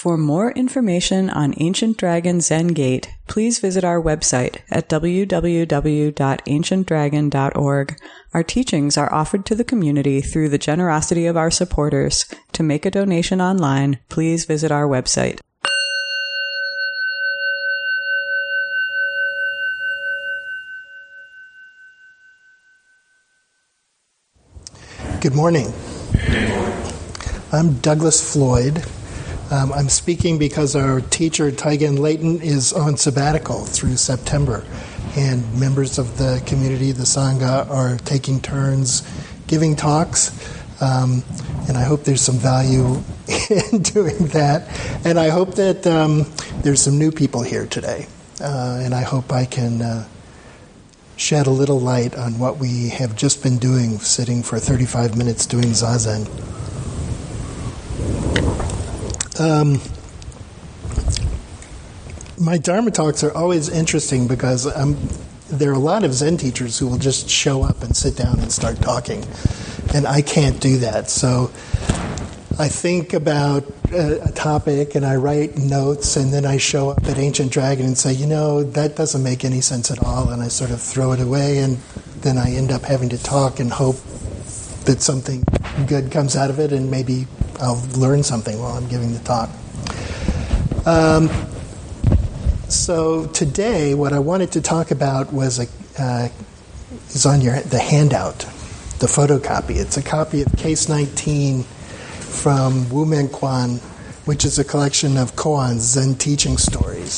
For more information on Ancient Dragon Zen Gate, please visit our website at www.ancientdragon.org. Our teachings are offered to the community through the generosity of our supporters. To make a donation online, please visit our website. Good morning. I'm Douglas Floyd. I'm speaking because our teacher, Taigen Leighton, is on sabbatical through September, and members of the community, the Sangha, are taking turns giving talks, and I hope there's some value in doing that. And I hope that there's some new people here today, and I hope I can shed a little light on what we have just been doing, sitting for 35 minutes doing Zazen. My Dharma talks are always interesting because there are a lot of Zen teachers who will just show up and sit down and start talking, and I can't do that. So I think about a topic and I write notes, and then I show up at Ancient Dragon and say, that doesn't make any sense at all, and I sort of throw it away, and then I end up having to talk and hope that something good comes out of it, and maybe I'll learn something while I'm giving the talk. So today, what I wanted to talk about was is on the handout, the photocopy. It's a copy of Case 19 from Wu Men Quan, which is a collection of koans, Zen teaching stories.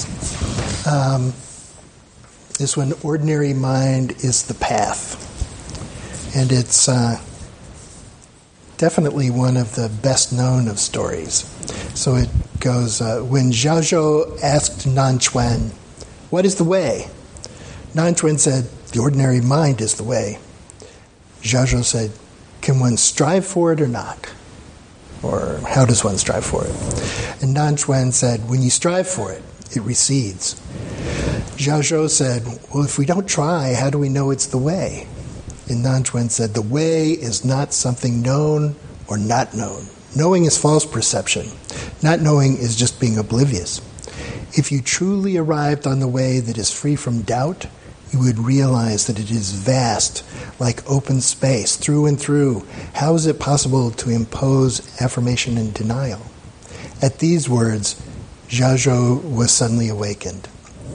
This one, Ordinary Mind is the Path. And it's definitely one of the best known of stories. So it goes, when Zhaozhou asked Nanquan, "What is the way?" Nanquan said, "The ordinary mind is the way." Zhaozhou said, "Can one strive for it or not? Or how does one strive for it?" And Nanquan said, "When you strive for it, it recedes." Zhaozhou said, "Well, if we don't try, how do we know it's the way?" And Nanquan said, "The way is not something known or not known. Knowing is false perception. Not knowing is just being oblivious. If you truly arrived on the way that is free from doubt, you would realize that it is vast, like open space, through and through. How is it possible to impose affirmation and denial?" At these words, Zhaozhou was suddenly awakened.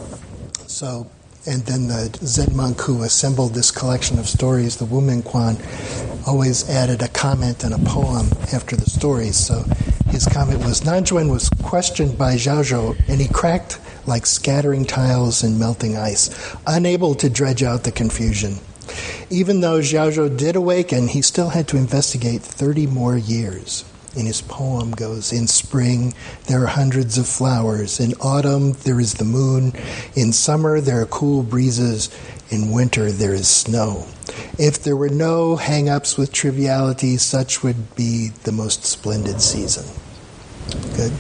And then the Zen monk who assembled this collection of stories, the Wu Men Quan, always added a comment and a poem after the stories. So his comment was, Nanquan was questioned by Zhaozhou, and he cracked like scattering tiles in melting ice, unable to dredge out the confusion. Even though Zhaozhou did awaken, he still had to investigate 30 more years. And his poem goes, "In spring, there are hundreds of flowers. In autumn, there is the moon. In summer, there are cool breezes. In winter, there is snow. If there were no hang-ups with triviality, such would be the most splendid season." Good.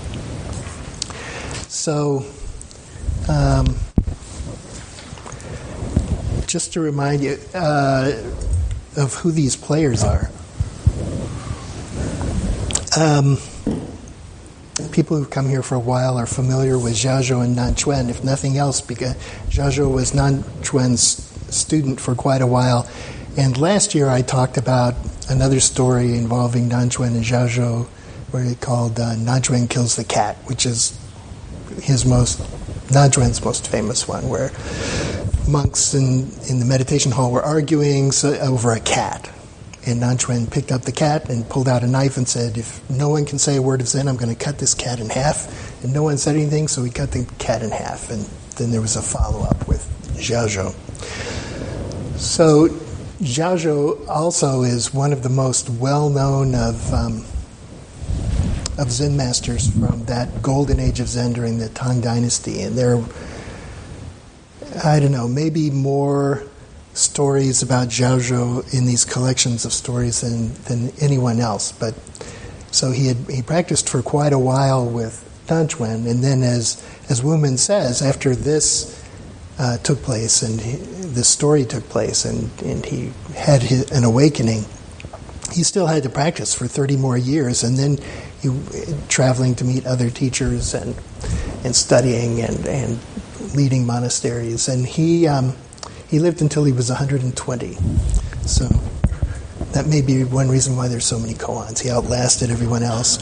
So, just to remind you of who these players are. People who come here for a while are familiar with Zhaozhou and Nanquan, if nothing else, because Zhaozhou was Nanquan's student for quite a while. And last year I talked about another story involving Nanquan and Zhaozhou, where he called Nanquan Kills the Cat, which is Nanquan's most famous one, where monks in the meditation hall were arguing over a cat. And Nanquan picked up the cat and pulled out a knife and said, "If no one can say a word of Zen, I'm going to cut this cat in half." And no one said anything, so he cut the cat in half. And then there was a follow-up with Zhaozhou. So Zhaozhou also is one of the most well-known of Zen masters from that golden age of Zen during the Tang Dynasty. And there are, maybe more stories about Zhaozhou in these collections of stories than anyone else. But so he practiced for quite a while with Nanquan, and then as Wu Men says, after this took place and this story took place and he had an awakening, he still had to practice for 30 more years, and then traveling to meet other teachers and studying and leading monasteries. And he lived until he was 120. So that may be one reason why there's so many koans. He outlasted everyone else.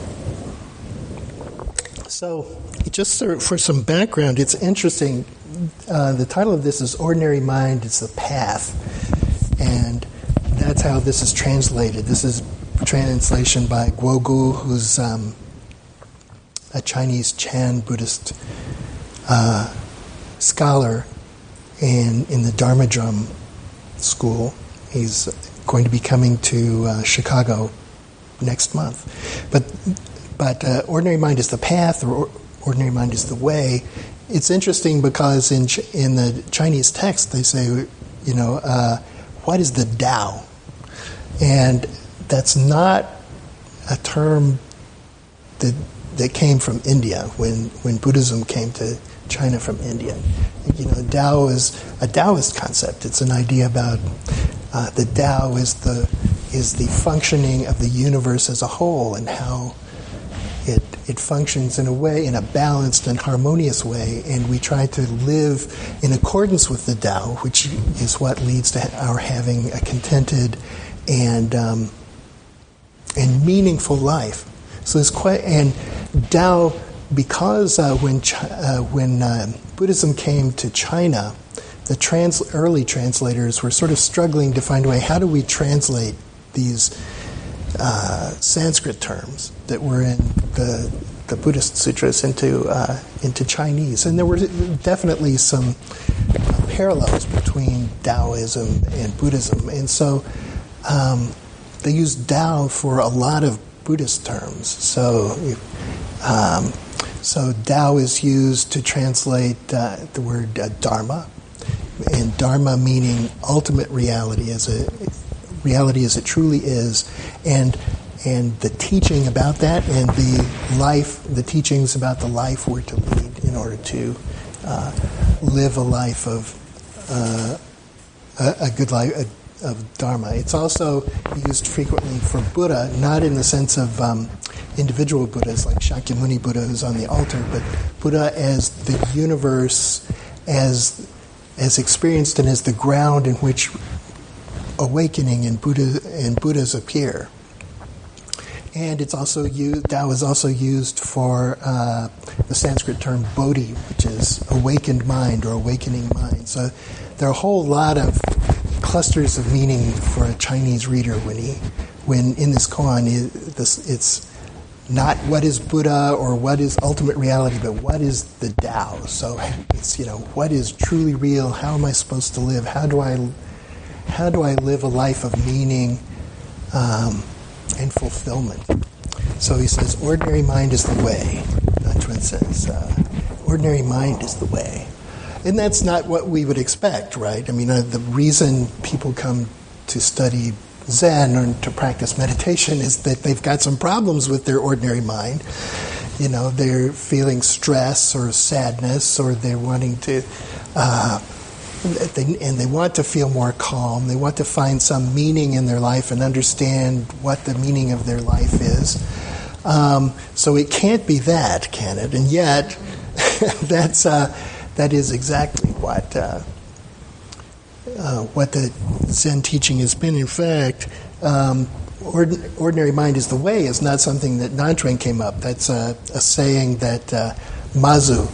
So just for some background, it's interesting. The title of this is Ordinary Mind is the Path. And that's how this is translated. This is a translation by Guo Gu, who's a Chinese Chan Buddhist scholar in the Dharma Drum school. He's going to be coming to Chicago next month. But Ordinary Mind is the Path, or Ordinary Mind is the Way. It's interesting because in the Chinese text they say, what is the Tao? And that's not a term that came from India when Buddhism came to China from India. Tao is a Taoist concept. It's an idea about the Tao is the functioning of the universe as a whole and how it functions in a balanced and harmonious way, and we try to live in accordance with the Tao, which is what leads to our having a contented and meaningful life. So it's and Tao, because when Buddhism came to China, the early translators were sort of struggling to find a way. How do we translate these Sanskrit terms that were in the Buddhist sutras into Chinese? And there were definitely some parallels between Taoism and Buddhism, and so they used Tao for a lot of Buddhist terms. So Tao is used to translate the word Dharma, and Dharma meaning ultimate reality as it truly is, and the teaching about that, and the teachings about the life we're to lead in order to live a life of a good life of Dharma. It's also used frequently for Buddha, not in the sense of individual Buddhas like Shakyamuni Buddha who's on the altar, but Buddha as the universe, as experienced and as the ground in which awakening and Buddhas appear. And it's also used. Tao is also used for the Sanskrit term bodhi, which is awakened mind or awakening mind. So there are a whole lot of clusters of meaning for a Chinese reader when in this koan it's not what is Buddha or what is ultimate reality, but what is the Tao. So it's what is truly real. How am I supposed to live? How do I live a life of meaning and fulfillment? So he says, ordinary mind is the way. Nanchuan says, ordinary mind is the way. And that's not what we would expect, right? I mean, the reason people come to study Zen or to practice meditation is that they've got some problems with their ordinary mind. They're feeling stress or sadness, or they're wanting to... and they want to feel more calm. They want to find some meaning in their life and understand what the meaning of their life is. So it can't be that, can it? And yet, that is exactly what the Zen teaching has been. In fact, ordinary mind is the way is not something that Nanchuan came up. That's a saying that Mazu,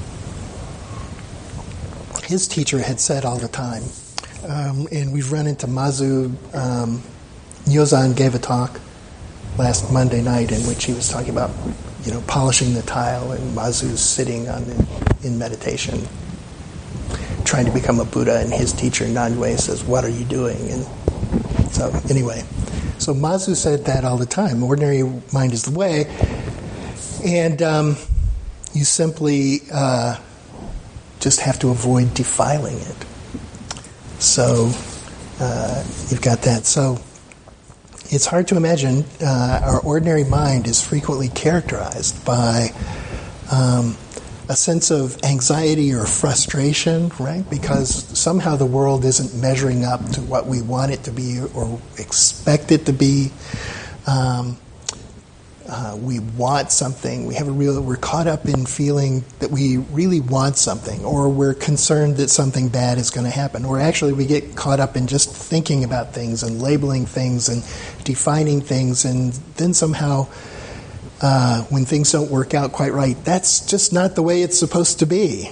his teacher, had said all the time. And we've run into Mazu. Nyozan gave a talk last Monday night in which he was talking about, polishing the tile, and Mazu's sitting in meditation, trying to become a Buddha, and his teacher, Nanyue, says, "What are you doing?" And so, anyway, so Mazu said that all the time. Ordinary mind is the way, and you simply just have to avoid defiling it. So you've got that. So it's hard to imagine. Our ordinary mind is frequently characterized by a sense of anxiety or frustration, right? Because somehow the world isn't measuring up to what we want it to be or expect it to be. we want something. We're caught up in feeling that we really want something, or we're concerned that something bad is going to happen. Or actually we get caught up in just thinking about things and labeling things and defining things, and then somehow when things don't work out quite right, that's just not the way it's supposed to be.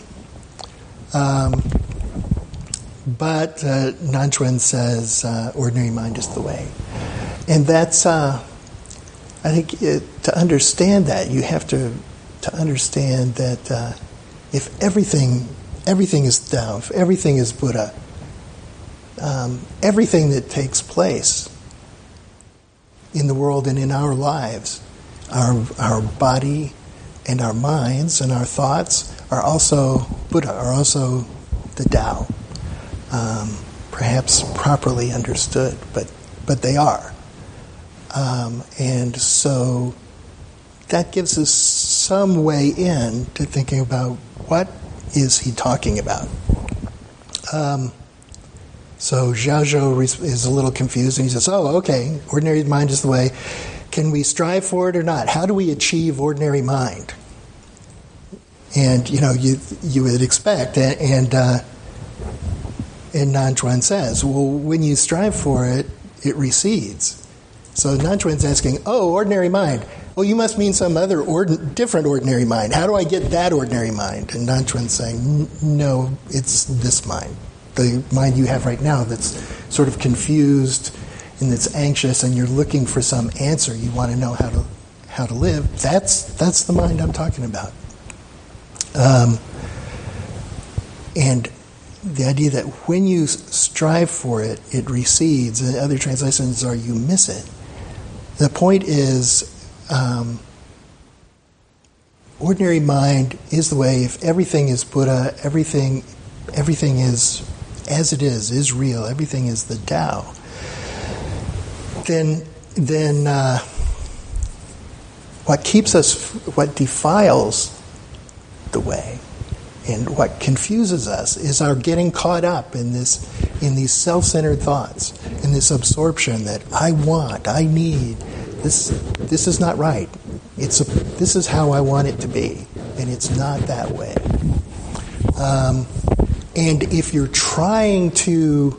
But Nanchuan says ordinary mind is the way. And that's... I think to understand that, you have to understand that if everything is Tao, if everything is Buddha, everything that takes place in the world and in our lives, our body and our minds and our thoughts are also Buddha, are also the Tao, perhaps properly understood, but they are. And so that gives us some way in to thinking about what is he talking about. So Xiaozhou is a little confused, and he says, oh, okay, ordinary mind is the way. Can we strive for it or not? How do we achieve ordinary mind? And, you would expect, and Nanchuan says, well, when you strive for it, it recedes. So Nanchuan's asking, ordinary mind. Well, you must mean some other different ordinary mind. How do I get that ordinary mind? And Nanchuan's saying, no, it's this mind. The mind you have right now that's sort of confused and that's anxious, and you're looking for some answer. You want to know how to live. That's the mind I'm talking about. And the idea that when you strive for it, it recedes. And other translations are you miss it. The point is, ordinary mind is the way. If everything is Buddha, everything is as it is real. Everything is the Tao. Then what defiles the way, and what confuses us is our getting caught up in these self-centered thoughts, in this absorption that I want, I need. This is not right. This is how I want it to be, and it's not that way. And if you're trying to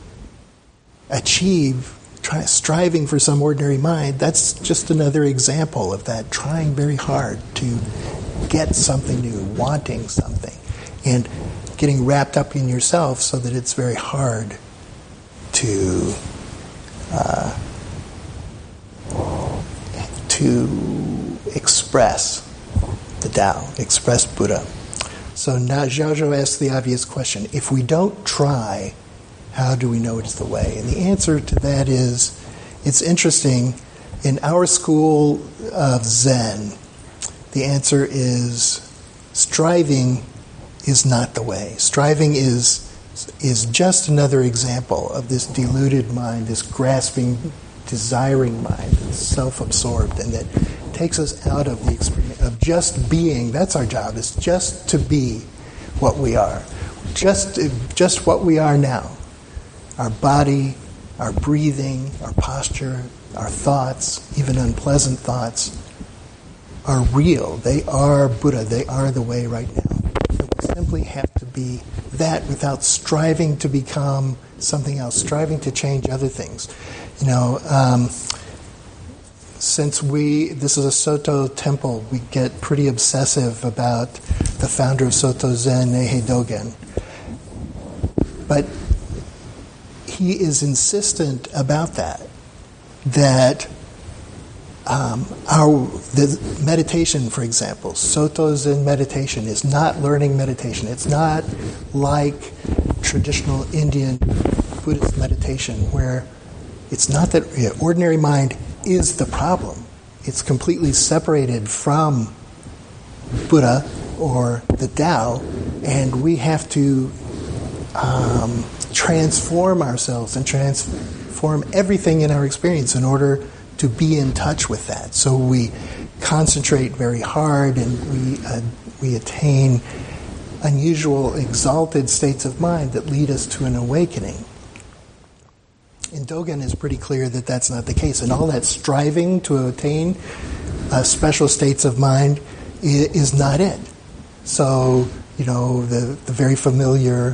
striving for some ordinary mind, that's just another example of that, trying very hard to get something new, wanting something, and getting wrapped up in yourself so that it's very hard to express the Tao, express Buddha. So now Xiaozhou asks the obvious question: if we don't try, how do we know it's the way? And the answer to that is, it's interesting. In our school of Zen, the answer is striving is not the way. Striving is just another example of this deluded mind, this grasping, desiring mind, that's self-absorbed, and that takes us out of the experience of just being. That's our job, is just to be what we are. Just what we are now. Our body, our breathing, our posture, our thoughts, even unpleasant thoughts, are real. They are Buddha. They are the way right now. So we simply have to be that without striving to become something else, striving to change other things. Since this is a Soto temple, we get pretty obsessive about the founder of Soto Zen, Neihei Dogen. But he is insistent about that the meditation, for example, Soto Zen meditation is not learning meditation. It's not like traditional Indian Buddhist meditation, where it's not that ordinary mind is the problem. It's completely separated from Buddha or the Tao, and we have to transform ourselves and transform everything in our experience in order to be in touch with that. So we concentrate very hard, and we attain unusual, exalted states of mind that lead us to an awakening. And Dogen is pretty clear that that's not the case. And all that striving to attain special states of mind is not it. So, the very familiar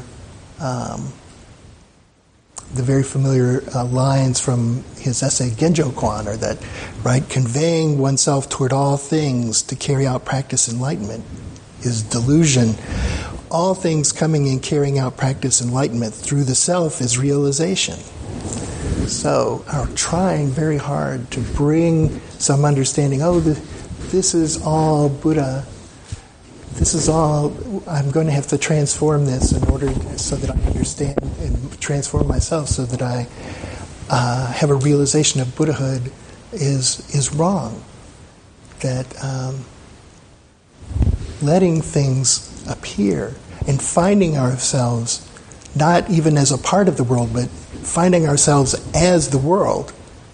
lines from his essay Genjo Kwan are that, right, conveying oneself toward all things to carry out practice enlightenment is delusion. All things coming and carrying out practice enlightenment through the self is realization. So, our trying very hard to bring some understanding, this is all Buddha. This is all, I'm going to have to transform this in order so that I understand and transform myself so that I have a realization of Buddhahood is wrong. That letting things appear and finding ourselves not even as a part of the world, but finding ourselves as the world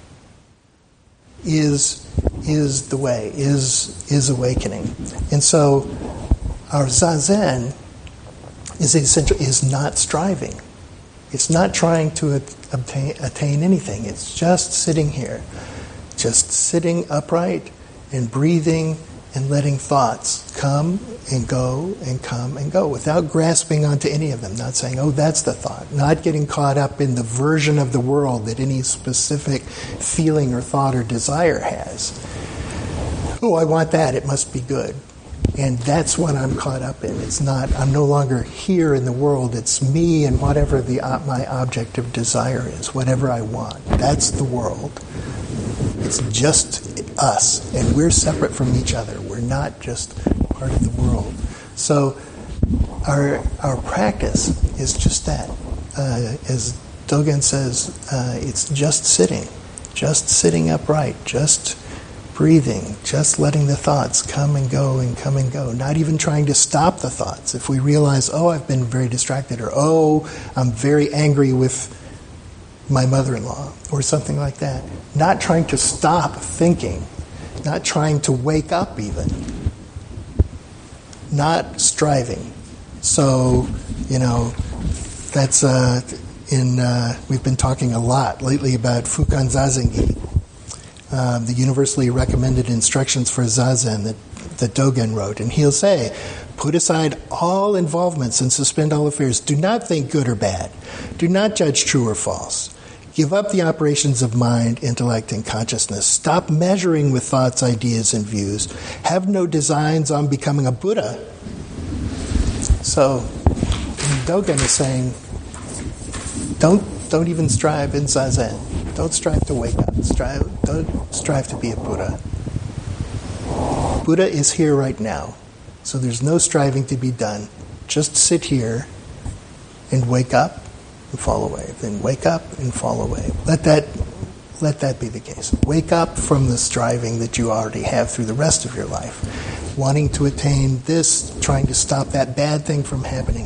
is the way, is awakening. And so our zazen is not striving. It's not trying to attain anything. It's just sitting here, just sitting upright and breathing and letting thoughts come and go and come and go without grasping onto any of them, not saying, that's the thought, not getting caught up in the version of the world that any specific feeling or thought or desire has. I want that, it must be good. And that's what I'm caught up in. It's not, I'm no longer here in the world, it's me and whatever my object of desire is, whatever I want. That's the world. It's just us, and we're separate from each other. We're not just part of the world. So our practice is just that. As Dogen says, it's just sitting upright, just breathing, just letting the thoughts come and go and come and go, not even trying to stop the thoughts. If we realize, I've been very distracted, or I'm very angry with my mother-in-law, or something like that. Not trying to stop thinking, not trying to wake up even, not striving. So, that's we've been talking a lot lately about Fukan Zazengi, the universally recommended instructions for Zazen that Dogen wrote. And he'll say, put aside all involvements and suspend all affairs. Do not think good or bad. Do not judge true or false. Give up the operations of mind, intellect, and consciousness. Stop measuring with thoughts, ideas, and views. Have no designs on becoming a Buddha. So, Dogen is saying, don't even strive in Zazen. Don't strive to wake up. Don't strive to be a Buddha. Buddha is here right now. So there's no striving to be done. Just sit here and wake up and fall away. Then wake up and fall away. Let that be the case. Wake up from the striving that you already have through the rest of your life. Wanting to attain this, trying to stop that bad thing from happening.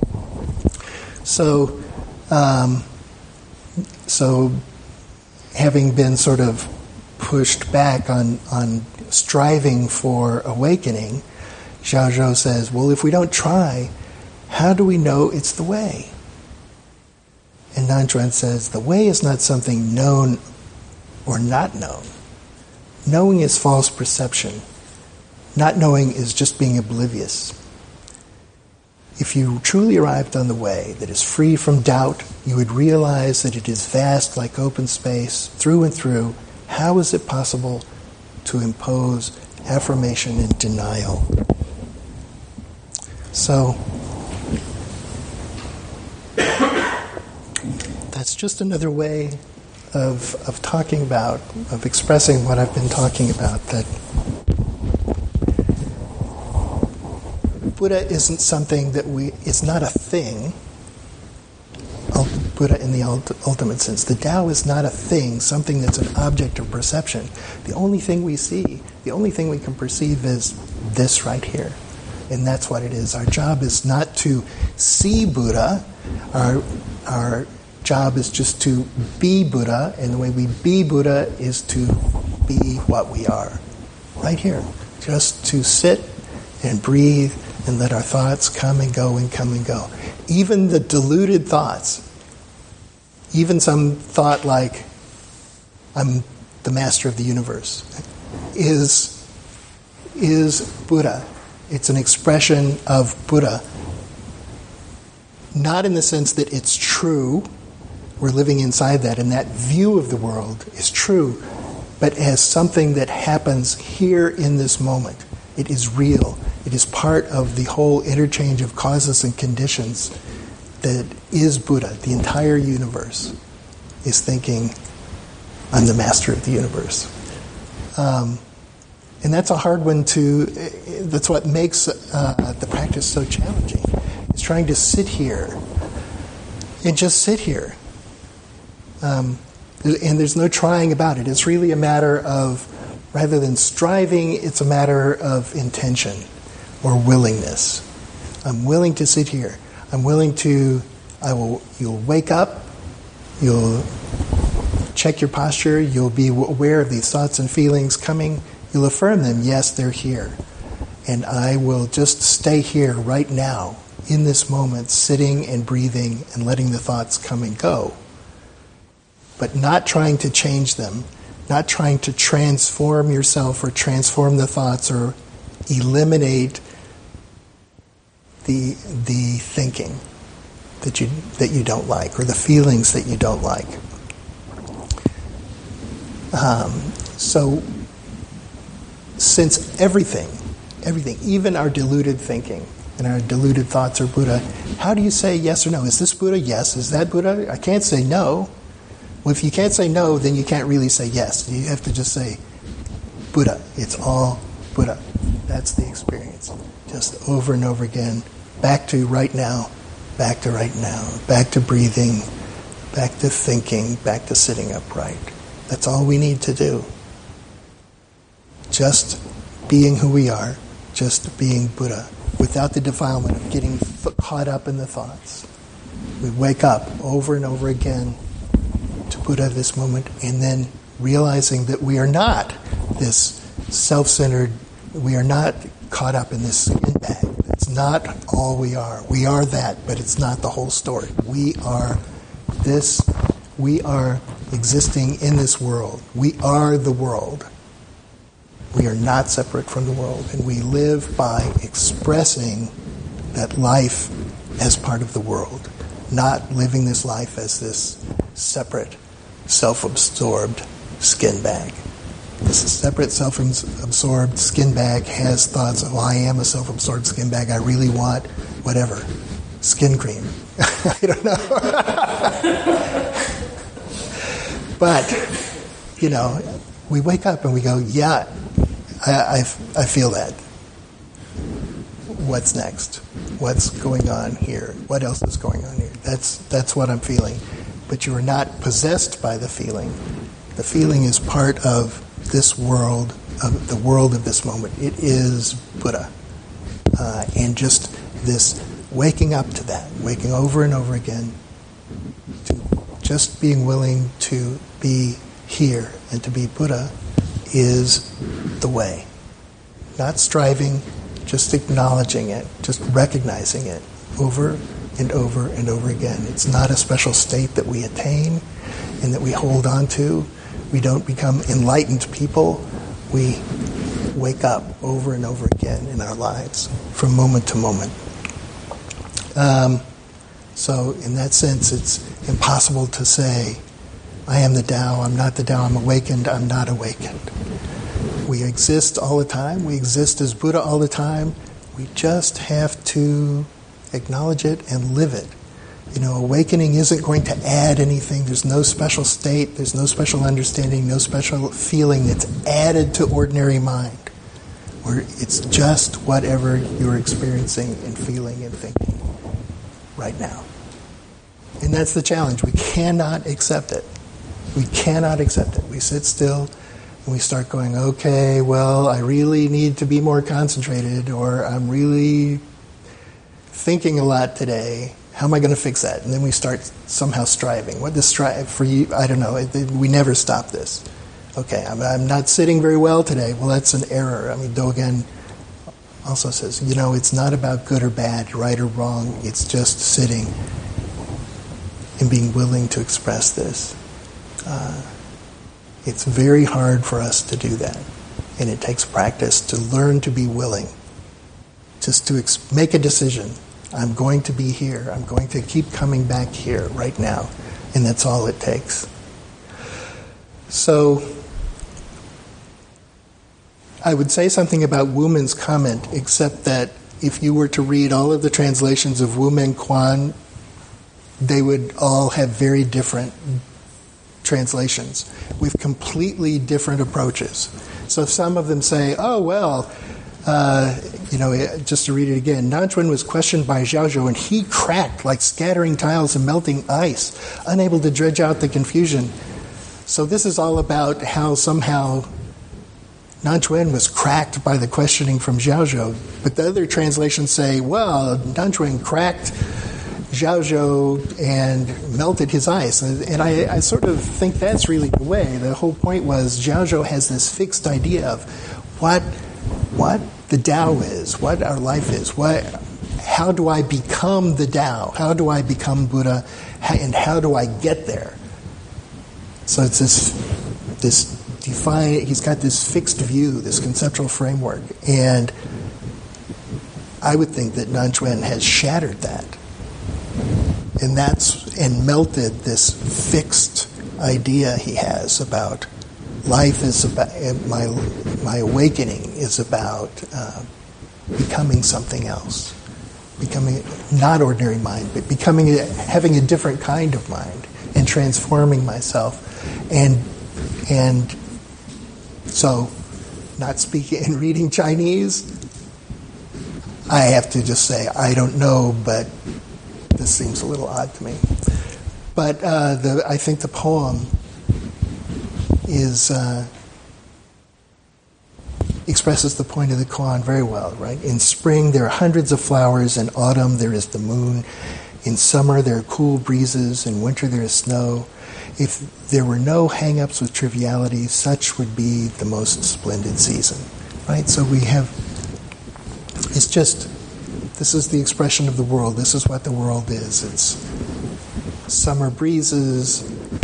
So having been sort of pushed back on striving for awakening, Xiao Zhou says, if we don't try, how do we know it's the way? And Nanchuan says, the way is not something known or not known. Knowing is false perception. Not knowing is just being oblivious. If you truly arrived on the way that is free from doubt, you would realize that it is vast like open space, through and through. How is it possible to impose affirmation and denial? So, that's just another way of talking about, of expressing what I've been talking about, that Buddha isn't something that it's not a thing. Buddha in the ultimate sense. The Tao is not a thing, something that's an object of perception. The only thing we see, the only thing we can perceive is this right here. And that's what it is. Our job is not to see Buddha. Our job is just to be Buddha, and the way we be Buddha is to be what we are. Right here. Just to sit and breathe and let our thoughts come and go and come and go. Even the deluded thoughts, even some thought like, I'm the master of the universe, is is Buddha. It's an expression of Buddha. Not in the sense that it's true, we're living inside that, and that view of the world is true, but as something that happens here in this moment. It is real. It is part of the whole interchange of causes and conditions that is Buddha. The entire universe is thinking, I'm the master of the universe. And that's a hard one that's what makes the practice so challenging. It's trying to sit here and just sit here. And there's no trying about it. It's really a matter of, rather than striving, it's a matter of intention or willingness. I'm willing to sit here. I'm willing to, you'll wake up, you'll check your posture, you'll be aware of these thoughts and feelings coming, you'll affirm them, yes, they're here. And I will just stay here right now, in this moment, sitting and breathing and letting the thoughts come and go. But not trying to change them, not trying to transform yourself or transform the thoughts or eliminate the thinking that you don't like or the feelings that you don't like. So since everything, even our deluded thinking and our deluded thoughts are Buddha, how do you say yes or no? Is this Buddha? Yes. Is that Buddha? I can't say no. Well, if you can't say no, then you can't really say yes. You have to just say Buddha. It's all Buddha. That's the experience. Just over and over again. Back to right now. Back to right now. Back to breathing. Back to thinking. Back to sitting upright. That's all we need to do. Just being who we are. Just being Buddha. Without the defilement of getting caught up in the thoughts. We wake up over and over again to Buddha this moment, and then realizing that we are not this self-centered, we are not caught up in this skin bag. It's not all we are. We are that, but it's not the whole story. We are this, we are existing in this world. We are the world. We are not separate from the world, and we live by expressing that life as part of the world, not living this life as this separate, self-absorbed skin bag. This separate, self-absorbed skin bag has thoughts of, I am a self-absorbed skin bag. I really want whatever. Skin cream. I don't know. But, we wake up and we go, yeah, I feel that. What's next? What's going on here? What else is going on here? That's what I'm feeling. But you are not possessed by the feeling. The feeling is part of this world, of the world of this moment. It is Buddha. And just this waking up to that, waking over and over again, to just being willing to be here and to be Buddha is the way. Not striving, just acknowledging it, just recognizing it over and over and over again. It's not a special state that we attain and that we hold on to. We don't become enlightened people. We wake up over and over again in our lives from moment to moment. So in that sense, it's impossible to say, I am the Tao, I'm not the Tao, I'm awakened, I'm not awakened. We exist all the time. We exist as Buddha all the time. We just have to acknowledge it and live it. Awakening isn't going to add anything. There's no special state. There's no special understanding, no special feeling that's added to ordinary mind. Where it's just whatever you're experiencing and feeling and thinking right now. And that's the challenge. We cannot accept it. We cannot accept it. We sit still and we start going, okay, well, I really need to be more concentrated, or I'm really thinking a lot today. How am I going to fix that? And then we start somehow striving. What does strive for you? I don't know. We never stop this. Okay, I'm not sitting very well today. Well, that's an error. Dogen also says, it's not about good or bad, right or wrong. It's just sitting and being willing to express this. It's very hard for us to do that. And it takes practice to learn to be willing, just to make a decision. I'm going to be here. I'm going to keep coming back here right now. And that's all it takes. So I would say something about Wumen's comment, except that if you were to read all of the translations of Wumen Quan, they would all have very different translations with completely different approaches. So some of them say, oh, well, just to read it again, Nanchuan was questioned by Zhaozhou, and he cracked like scattering tiles and melting ice, unable to dredge out the confusion. So this is all about how somehow Nanchuan was cracked by the questioning from Zhaozhou. But the other translations say, well, Nanchuan cracked Zhaozhou and melted his ice. And I sort of think that's really the way. The whole point was Zhaozhou has this fixed idea of what the Tao is, what our life is, how do I become the Tao, how do I become Buddha, and how do I get there? So it's this defined, he's got this fixed view, this conceptual framework, and I would think that Nanchuan has shattered that. And melted this fixed idea he has about life is about, my awakening is about becoming something else, becoming not ordinary mind, but having a different kind of mind and transforming myself. And so, not speaking and reading Chinese, I have to just say, I don't know, but this seems a little odd to me. But I think the poem expresses the point of the koan very well, right? In spring, there are hundreds of flowers. In autumn, there is the moon. In summer, there are cool breezes. In winter, there is snow. If there were no hang-ups with triviality, such would be the most splendid season, right? So we have, it's just, this is the expression of the world. This is what the world is. It's summer breezes,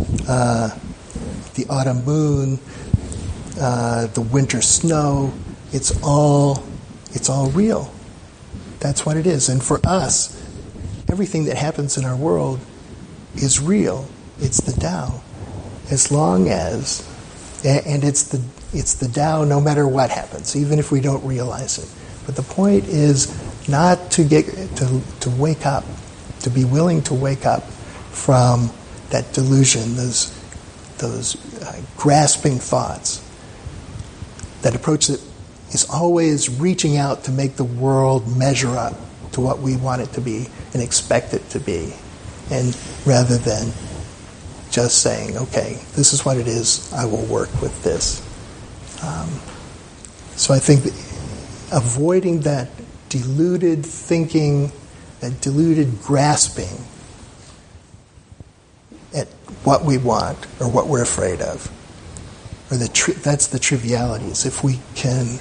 the autumn moon, the winter snow. It's all real. That's what it is. And for us, everything that happens in our world is real. It's the Tao. As long as, and it's the Tao no matter what happens, even if we don't realize it. But the point is not to wake up, to be willing to wake up from that delusion, those grasping thoughts. That approach that is always reaching out to make the world measure up to what we want it to be and expect it to be, and rather than just saying, okay, this is what it is, I will work with this. So I think avoiding that deluded thinking, that deluded grasping at what we want or what we're afraid of, or that's the trivialities. If we can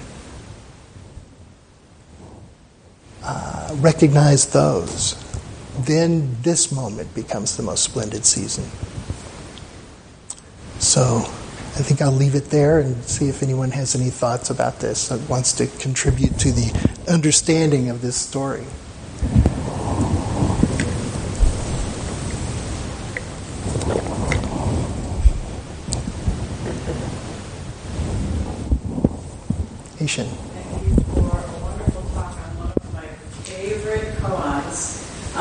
recognize those, then this moment becomes the most splendid season. So I think I'll leave it there and see if anyone has any thoughts about this or wants to contribute to the understanding of this story. Haitian. Thank you for a wonderful talk on one of my favorite koans.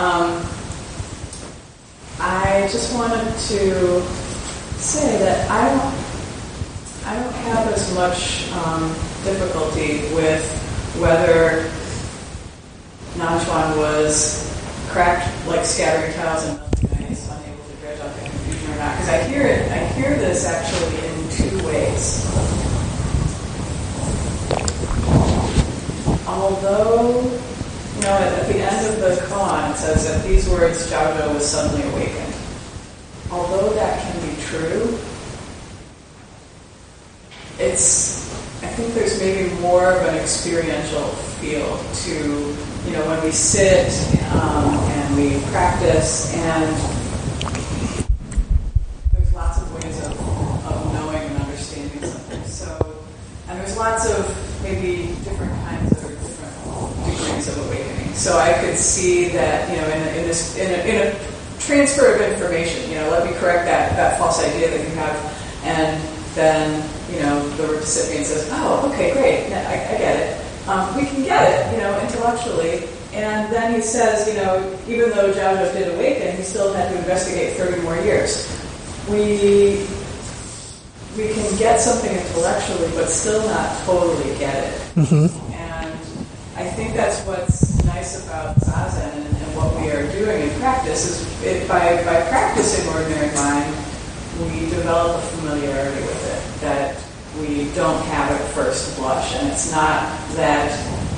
I just wanted to say that I don't have as much difficulty with whether Nanchuan was cracked like scattering tiles and melting ice, unable to dredge out the confusion or not. Because I hear this actually in two ways. Although, at the end of the koan, it says that these words, Zhaozhou was suddenly awakened. Although that can be true, I think there's maybe more of an experiential feel to, when we sit and we practice, and there's lots of ways of knowing and understanding something. So, and there's lots of maybe different kinds of different degrees of awakening. So I could see that, in a transfer of information, let me correct that false idea that you have, and then, the recipient says, oh, okay, great, I get it. We can get it, intellectually. And then he says, even though Zhao did awaken, he still had to investigate 30 more years. We can get something intellectually, but still not totally get it. Mm-hmm. And I think that's what's nice about Zazen and what we are doing in practice is by practicing ordinary mind, we develop a familiarity with it that we don't have at first blush. And it's not that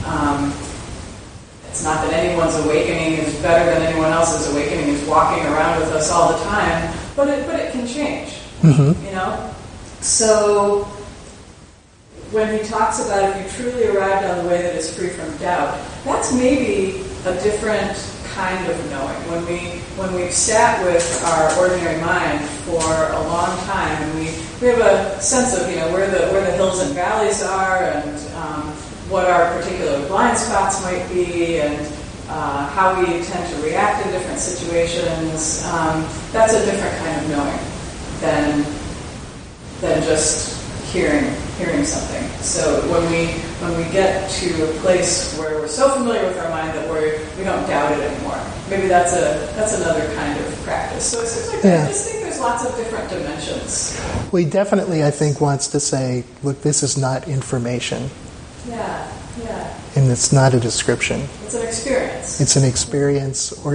anyone's awakening is better than anyone else's awakening is walking around with us all the time, but it can change. Mm-hmm. So when he talks about if you truly arrived on the way that is free from doubt, that's maybe a different kind of knowing. When we've sat with our ordinary mind for a long time, and we have a sense of where the hills and valleys are, and what our particular blind spots might be, and how we tend to react in different situations. That's a different kind of knowing than just hearing something. So when we get to a place where we're so familiar with our mind that we don't doubt it anymore, maybe that's another kind of practice. So it seems like I just think there's lots of different dimensions. Well, he definitely, I think, wants to say, look, this is not information. Yeah. And it's not a description. It's an experience. It's an experience, or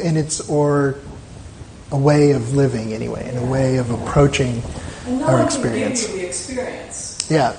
a way of living anyway, and a way of approaching our experience. And no one can give you the experience. Yeah.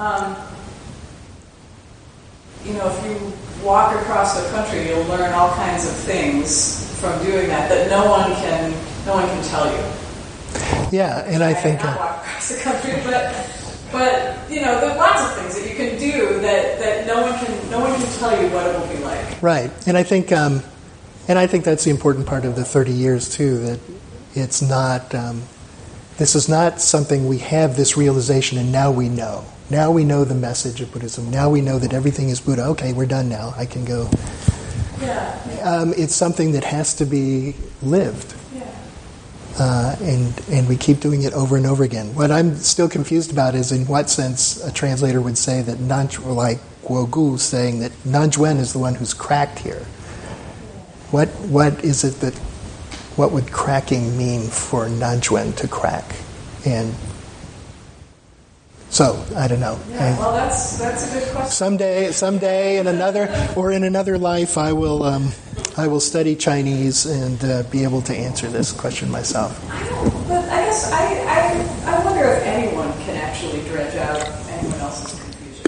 If you walk across the country, you'll learn all kinds of things from doing that no one can tell you. Yeah, and I think not walk across the country, but there's lots of things that you can do that no one can tell you what it will be like. Right, and I think that's the important part of the 30 years too. That it's not. This is not something we have this realization and now we know. Now we know the message of Buddhism. Now we know that everything is Buddha. Okay, we're done now. I can go. Yeah. It's something that has to be lived. Yeah. And we keep doing it over and over again. What I'm still confused about is in what sense a translator would say that like Guo Gu saying that Nanjuan is the one who's cracked here. What is it that? What would cracking mean for Nanjuan to crack? And so I don't know. Yeah, well, that's a good question. Someday, in another life, I will study Chinese and be able to answer this question myself. But I guess I wonder if anyone can actually dredge out anyone else's confusion.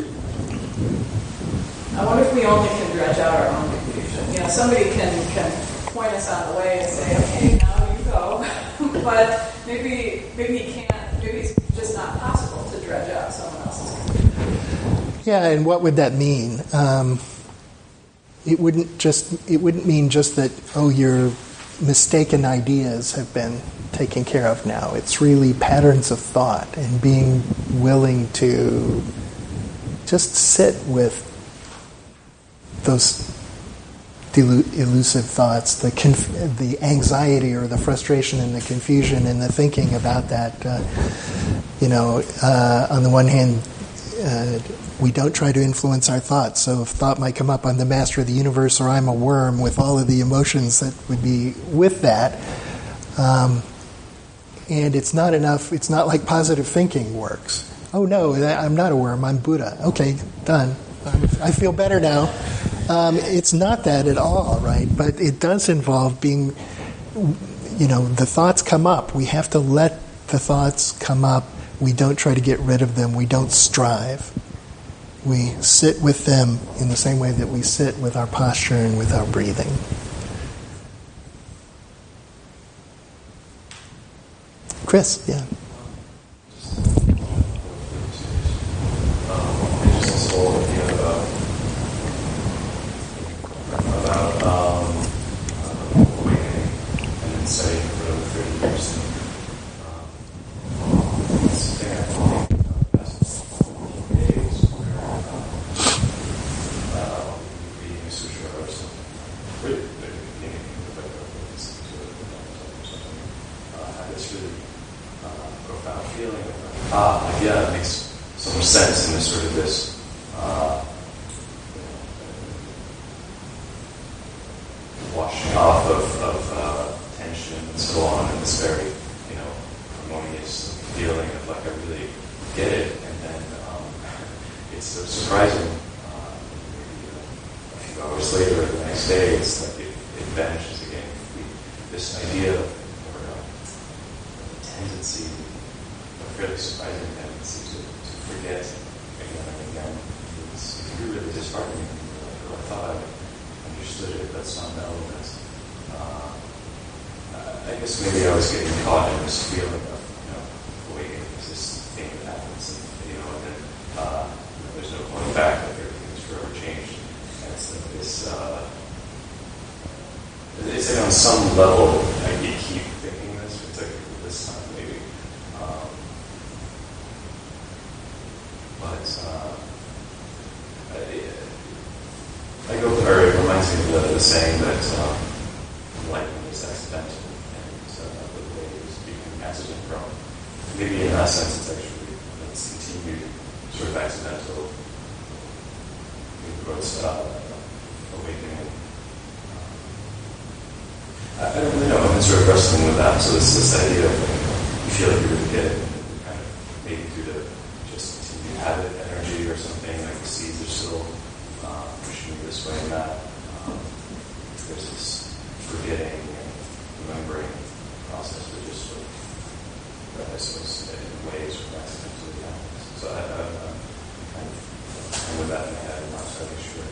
I wonder if we only can dredge out our own confusion. Somebody can point us on the way and say, okay, now you go. But maybe he can't. Maybe it's just not possible to dredge out someone else's confusion. Yeah, and what would that mean? It wouldn't mean just that, your mistaken ideas have been taken care of now. It's really patterns of thought and being willing to just sit with those elusive thoughts, the anxiety or the frustration and the confusion and the thinking about that. On the one hand, we don't try to influence our thoughts. So if thought might come up, I'm the master of the universe, or I'm a worm, with all of the emotions that would be with that. And it's not enough. It's not like positive thinking works. Oh no, I'm not a worm. I'm Buddha. Okay, done. I feel better now. It's not that at all, right? But it does involve being, the thoughts come up. We have to let the thoughts come up. We don't try to get rid of them. We don't strive. We sit with them in the same way that we sit with our posture and with our breathing. Chris, yeah. Just this whole idea about awakening and then studying for over 30 years. It's the thing I think about the past few days sutra or something. Really, the beginning of had this really profound feeling of it makes so much sense in this sort of this washing off of tension and so on, and this very harmonious feeling of like I really get it, and then it's so surprising. Maybe a few hours later, or the next day, it's like it vanishes again. This idea of tendency, a fairly surprising tendency to forget again and again. It can be really disheartening. I thought I understood it, but somehow that's. I guess maybe I was getting caught in this feeling of awakening is this thing that happens, and then there's no going back. Like everything is forever changed, and it's like this. It's like on some level, you keep thinking this, particularly this time, maybe. I go, or it reminds me of the saying that enlightenment is accidental, and the waves become accident-prone. Maybe in that sense, it's continued sort of accidental awakening. I don't really know. I've been sort of wrestling with that. So this idea of you feel like you really get it, and kind of maybe due to just continued habit, energy, or something, like the seeds are still pushing you this way and that. There's this forgetting and remembering process that just sort of, I suppose, in ways sort of accidentally happens. So I'm kind of with that in my head. I'm not entirely sure.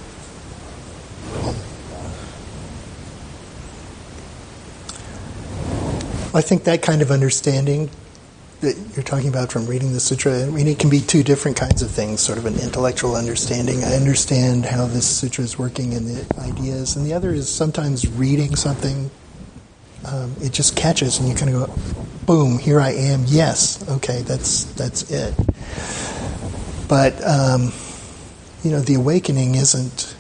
I think that kind of understanding that you're talking about from reading the sutra, I mean, it can be two different kinds of things, sort of an intellectual understanding. I understand how this sutra is working and the ideas, and the other is sometimes reading something, it just catches and you kind of go, boom, here I am, yes, okay, that's it. But, the awakening isn't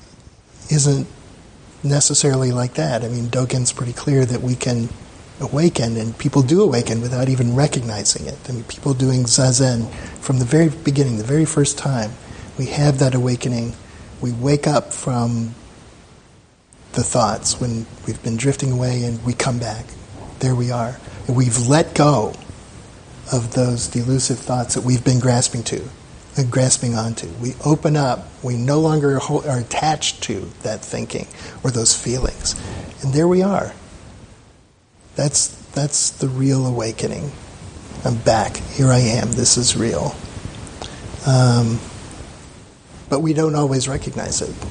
necessarily like that. I mean, Dogen's pretty clear that we can awaken, and people do awaken without even recognizing it. I mean, people doing Zazen from the very beginning, the very first time, we have that awakening. We wake up from the thoughts when we've been drifting away, and we come back. There we are. And we've let go of those delusive thoughts that we've been grasping onto. We open up. We no longer are attached to that thinking or those feelings. And there we are. That's the real awakening. I'm back. Here I am. This is real. But we don't always recognize it.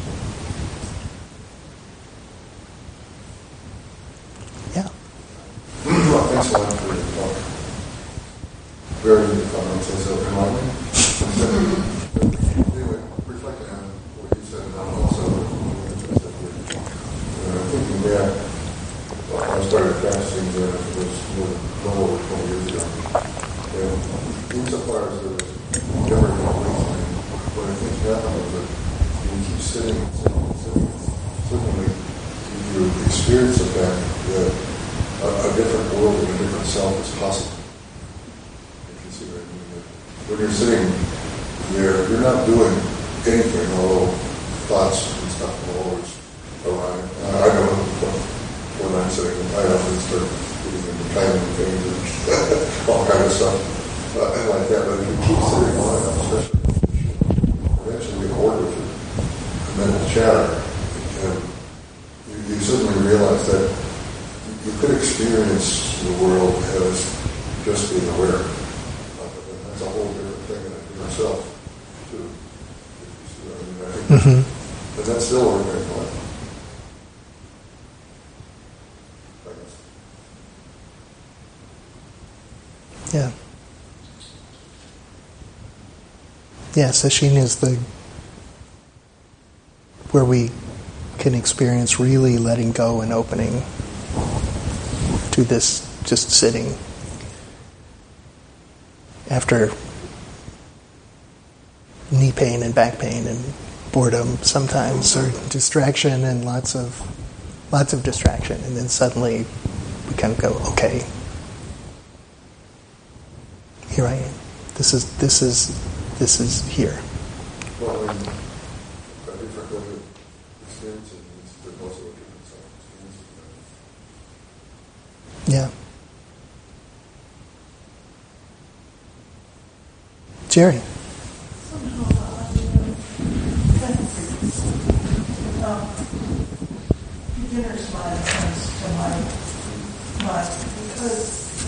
Yeah. Well, thanks a lot for your talk. Very enlightening. Anyway, reflecting on what you said, and I'm also interested in thinking back. I started fasting it was well over 20 years ago. And insofar as there was never an awakening, what I think happened was that you keep sitting, suddenly you experience the fact that a different world and a different self is possible. You can see what I mean. When you're sitting there, you're not doing anything, although thoughts and stuff will always arrive. I know when I'm sitting, I often start getting into planning things and all kind of stuff and like that. But if you keep sitting long enough, especially eventually you get bored with it, and then it's chatter, and you suddenly realize that you could experience the world as just being aware of it. And that's a whole different thing in yourself, too. If you see what I mean. I think but that's still ordinary life. Yeah. Yeah, sesshin is where we can experience really letting go and opening to this just sitting after knee pain and back pain and boredom sometimes, or distraction, and lots of distraction, and then suddenly we kind of go, okay, here I am. This is here. Well, I mean, a different way of experiencing it, but also a different self-experience. Yeah. Jerry. Beginner's mind comes to my mind because,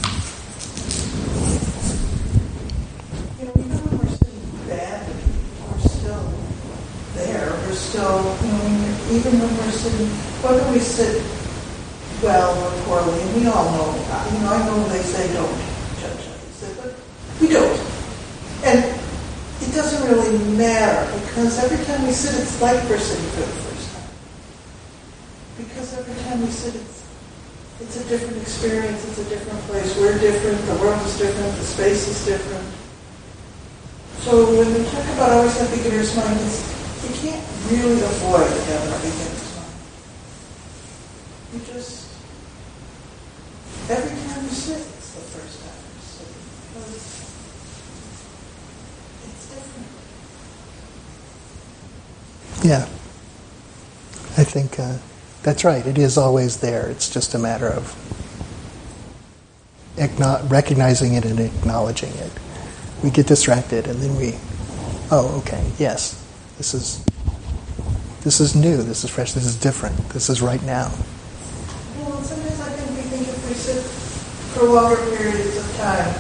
even when we're sitting badly, we're still there. We're still, even when we're sitting, whether we sit well or poorly, and we all know, I know they say don't judge us, but we don't. And it doesn't really matter because every time we sit, it's like we're sitting for the first time. Because every time we sit, it's a different experience, it's a different place. We're different, the world is different, the space is different. So when we talk about always have beginner's mind, you can't really avoid having a beginner's mind. You just, every time you sit, it's the first time you sit. Because it's different. Yeah. I think that's right. It is always there. It's just a matter of recognizing it and acknowledging it. We get distracted, and then okay, yes, this is new, this is fresh, this is different, this is right now. Well, sometimes I think we think if we sit for longer periods of time,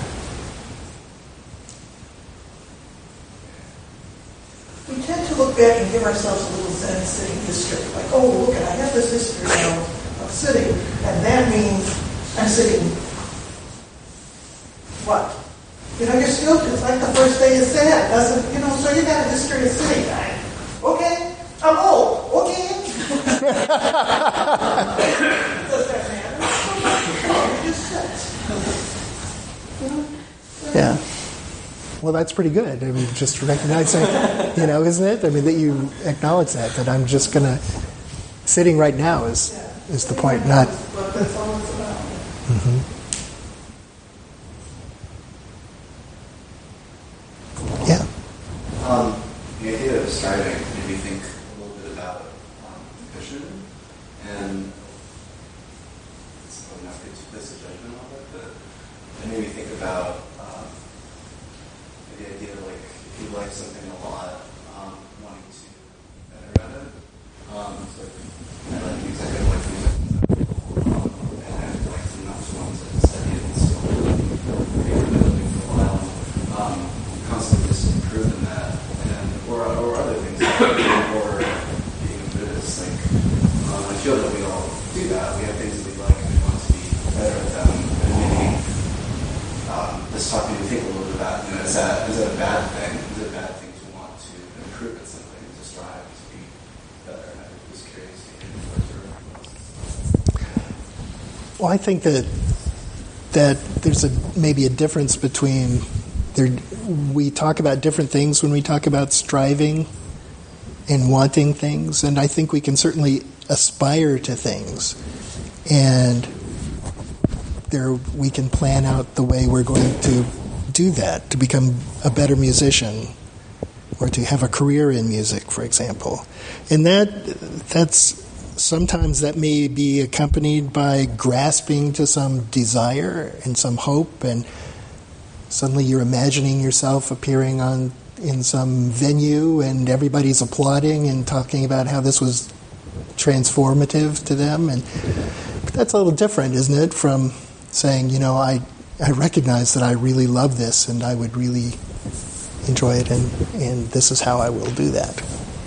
we tend to look back and give ourselves a little Zen sitting history. Like, oh, look, I have this history now of sitting, and that means I'm sitting what? You're still, it's like the first day you sat. Doesn't, so you got a history of sitting. Okay, I'm old. Okay. Does that matter? You just sit. Yeah. Well, that's pretty good. I mean, just recognizing, isn't it? I mean, that you acknowledge that I'm just going to, sitting right now is the point, not... But that's all it's about. Mm-hmm. Yeah. The idea of striving made me think a little bit about vision, and it's probably not good to place a judgment on it, but it made me think about the idea of if you like something a lot, wanting to be better at it. I like music, I like music, and I'd like to not just want to study it and still be repetitive for a while. Constantly just improve in that, or other things, or being a Buddhist. I feel that we all do that. We have things that we like and we want to be better at them. And maybe this talk made me think a little bit about, is that a bad thing? Is it a bad thing to want to improve at something, to strive to be better? And I was curious to hear your thoughts. Well, I think that there's maybe a difference between... we talk about different things when we talk about striving and wanting things, and I think we can certainly aspire to things, and we can plan out the way we're going to do that, to become a better musician, or to have a career in music, for example. And that's sometimes that may be accompanied by grasping to some desire and some hope, and suddenly you're imagining yourself appearing in some venue and everybody's applauding and talking about how this was transformative to them. But that's a little different, isn't it, from saying, I recognize that I really love this and I would really enjoy it, and this is how I will do that.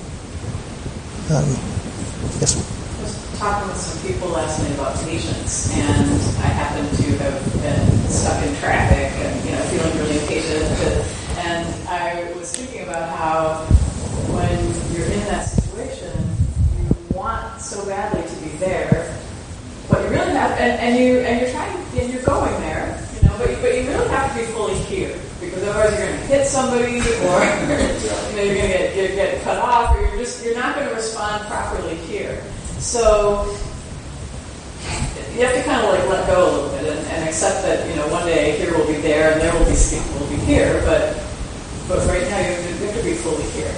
Yes? I was talking with some people last night about patience, and I happen to have been stuck in traffic and feeling really impatient. And I was thinking about how when you're in that situation, you want so badly to be there, but you really have, and you're trying, and you're going there, but you really have to be fully here, because otherwise you're going to hit somebody, or you're going to get cut off, or you're not going to respond properly here. So you have to kind of like let go a little bit and accept that one day here will be there and there will be here, but right now you have to be fully here,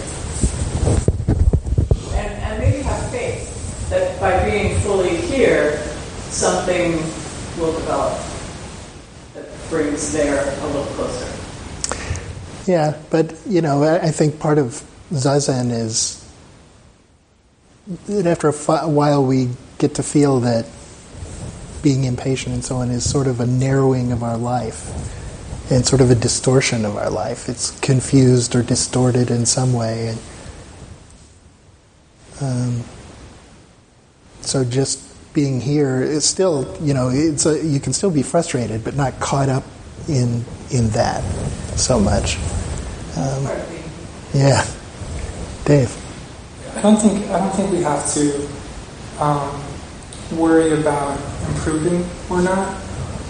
and maybe have faith that by being fully here, something will develop that brings there a little closer. Yeah, but I think part of Zazen is that after a while we get to feel that being impatient and so on is sort of a narrowing of our life and sort of a distortion of our life. It's confused or distorted in some way. And so just being here is still, you can still be frustrated, but not caught up in that so much. Yeah, Dave. I don't think we have to worry about improving or not.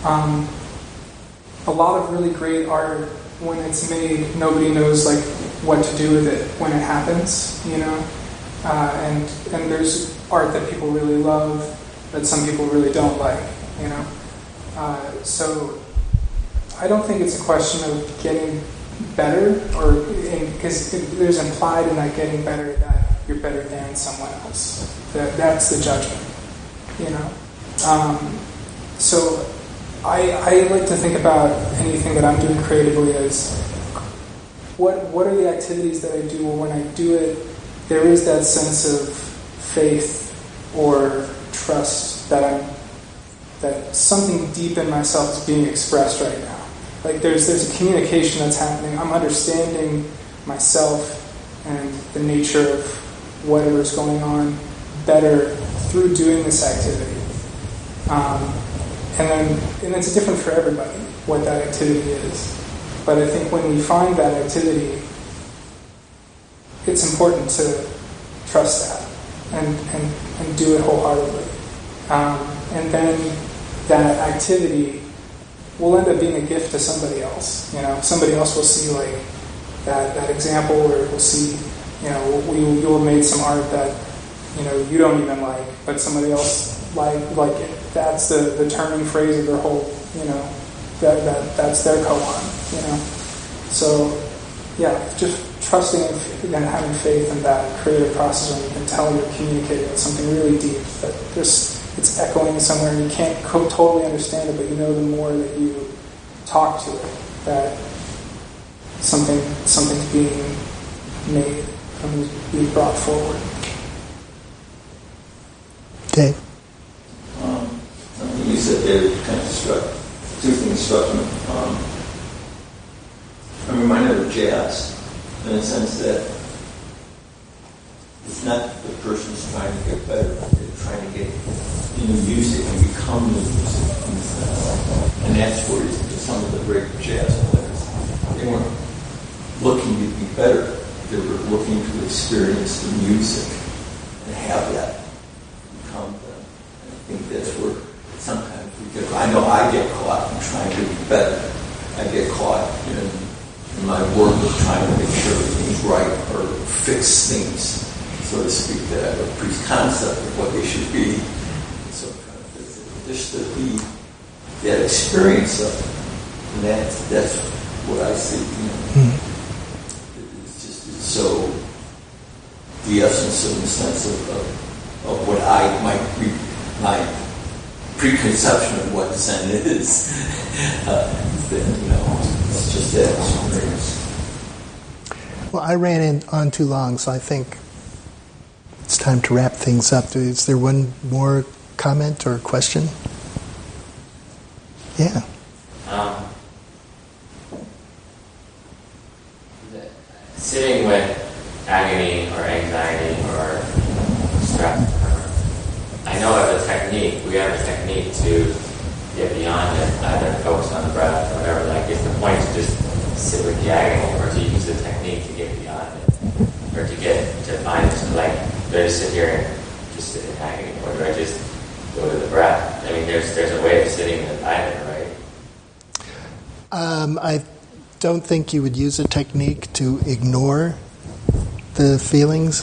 A lot of really great art, when it's made, nobody knows like what to do with it when it happens, and there's art that people really love that some people really don't like, so I don't think it's a question of getting better, because there's implied in that getting better that you're better than someone else. That's the judgment, So I like to think about anything that I'm doing creatively as what are the activities that I do, or when I do it, there is that sense of faith or trust that something deep in myself is being expressed right now. Like there's a communication that's happening. I'm understanding myself and the nature of whatever's going on better through doing this activity. And it's different for everybody what that activity is. But I think when we find that activity, it's important to trust that and do it wholeheartedly. And then that activity will end up being a gift to somebody else. Somebody else will see like that example, or will see, you'll have made some art that you don't even like, but somebody else like it. That's the turning phrase of their whole, that's their koan, So, yeah, just trusting and having faith in that creative process when you can tell you're communicating with something really deep, that it's echoing somewhere and you can't totally understand it, but the more that you talk to it, that something's being made and being brought forward. Okay. Something you said there kind of two things struck me. I'm reminded of jazz in the sense that it's not the person's trying to get better, they're trying to get into music and become the music. And that's where some of the great jazz players, they weren't looking to be better, they were looking to experience the music and have that become them. And I think that's where sometimes I know I get caught in trying to be better. I get caught in my work of trying to make sure everything's right or fix things, so to speak, that I have a preconcept of what they should be. And so just to be that experience of it, and that's what I see. It's so the essence in the sense of what I might be, my preconception of what Zen is. It's just that experience. Well, I ran on too long, so I think it's time to wrap things up. Is there one more comment or question? Yeah. Sitting with agony or anxiety or stress, I know as a technique, we have a technique to get beyond it, either focus on the breath or whatever. Like, is the point to just sit with the agony, or to use the technique to get beyond it, or to find like, do I just sit here and just sit in agony, or do I just go to the breath? I mean, there's a way of sitting with either, right? I don't think you would use a technique to ignore the feelings.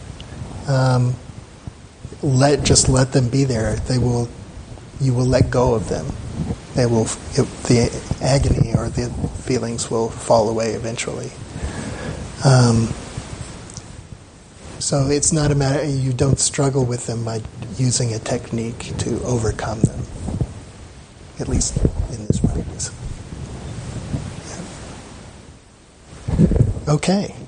Just let them be there. You will let go of them. The agony or the feelings will fall away eventually. So it's not a matter, you don't struggle with them by using a technique to overcome them, at least in this practice. Yeah. Okay.